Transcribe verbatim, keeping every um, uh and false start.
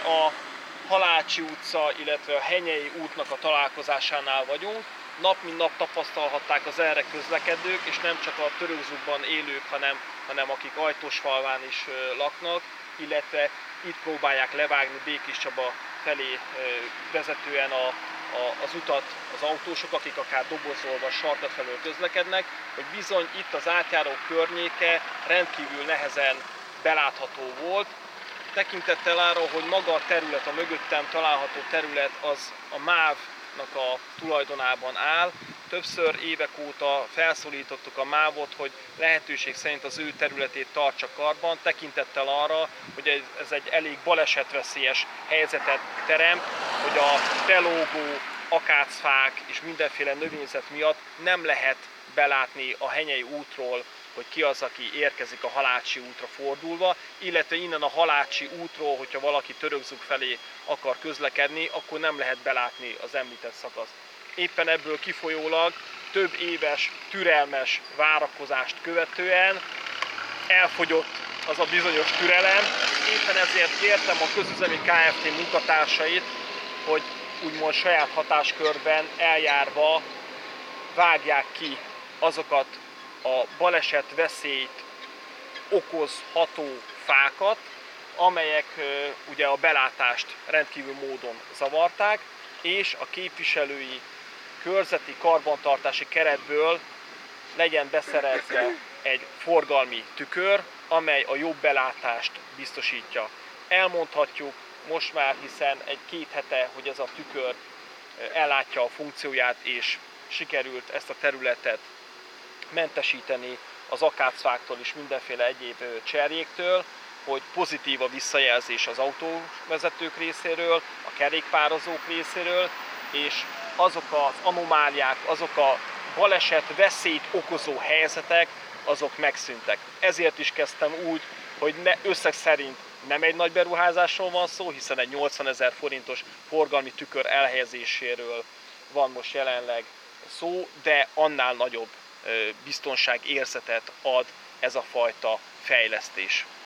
a Halácsi utca, illetve a Henyei útnak a találkozásánál vagyunk. Nap mint nap tapasztalhatták az erre közlekedők, és nem csak a Törökzugban élők, hanem, hanem akik Ajtósfalván is laknak, illetve itt próbálják levágni Békéscsaba felé vezetően a, a, az utat az autósok, akik akár dobozolva Sarkat felől közlekednek, hogy bizony itt az átjáró környéke rendkívül nehezen belátható volt, tekintettel arra, hogy maga a terület, a mögöttem található terület az a MÁV-nak a tulajdonában áll. Többször évek óta felszólítottuk a mávot, hogy lehetőség szerint az ő területét tartsa karban, tekintettel arra, hogy ez egy elég balesetveszélyes helyzetet teremt, hogy a belógó akácfák és mindenféle növényzet miatt nem lehet belátni a Henyei útról, hogy ki az, aki érkezik a Halácsi útra fordulva, illetve innen a Halácsi útról, hogyha valaki Törökzug felé akar közlekedni, akkor nem lehet belátni az említett szakaszt. Éppen ebből kifolyólag több éves, türelmes várakozást követően elfogyott az a bizonyos türelem. Éppen ezért kértem a Közüzemi Kft. Munkatársait, hogy úgymond saját hatáskörben eljárva vágják ki azokat a baleset veszélyt okozható fákat, amelyek ugye a belátást rendkívül módon zavarták, és a képviselői körzeti karbantartási keretből legyen beszerezve egy forgalmi tükör, amely a jobb belátást biztosítja. Elmondhatjuk most már, hiszen egy két hete, hogy ez a tükör ellátja a funkcióját, és sikerült ezt a területet mentesíteni az akácfáktól és mindenféle egyéb cserjéktől, hogy pozitív a visszajelzés az autóvezetők részéről, a kerékpározók részéről, és azok az anomáliák, azok a baleset veszélyt okozó helyzetek, azok megszűntek. Ezért is kezdtem úgy, hogy ne, összeg szerint nem egy nagy beruházásról van szó, hiszen egy nyolcvanezer forintos forgalmi tükör elhelyezéséről van most jelenleg szó, de annál nagyobb biztonságérzetet ad ez a fajta fejlesztés.